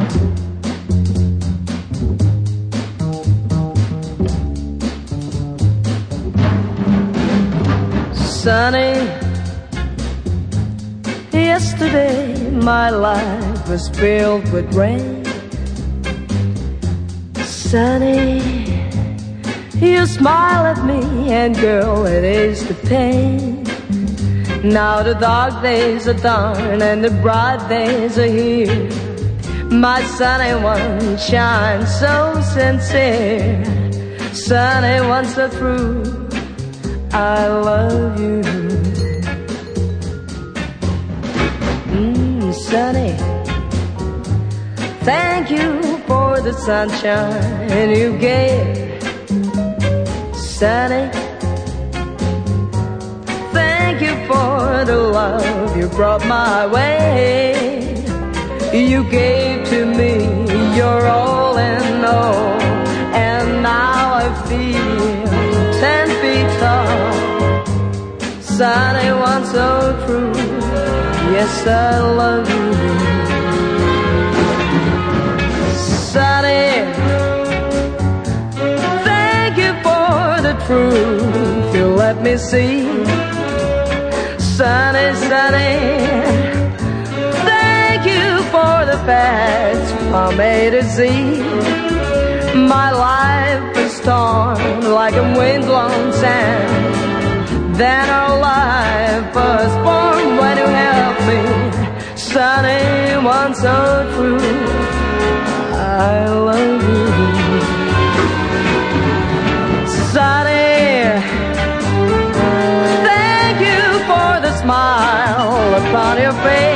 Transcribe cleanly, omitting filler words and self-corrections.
Sunny, yesterday my life was filled with rain. Sunny, you smile at me and girl, it is the pain. Now the dark days are done and the bright days are here. My sunny one shines so sincere. Sunny one so true, I love you. Sunny, thank you for the sunshine you gave. Sunny, thank you for the love you brought my way. You gave to me your all in all, and now I feel 10 feet tall. Sunny one so true, yes I love you. Sunny, thank you for the truth you let me see. Sunny, sunny, thank you for the facts from A to Z. My life was torn like a wind-blown sand. Then our life was born when you helped me. Sunny one so true, I love you. Sunny, thank you for the smile upon your face.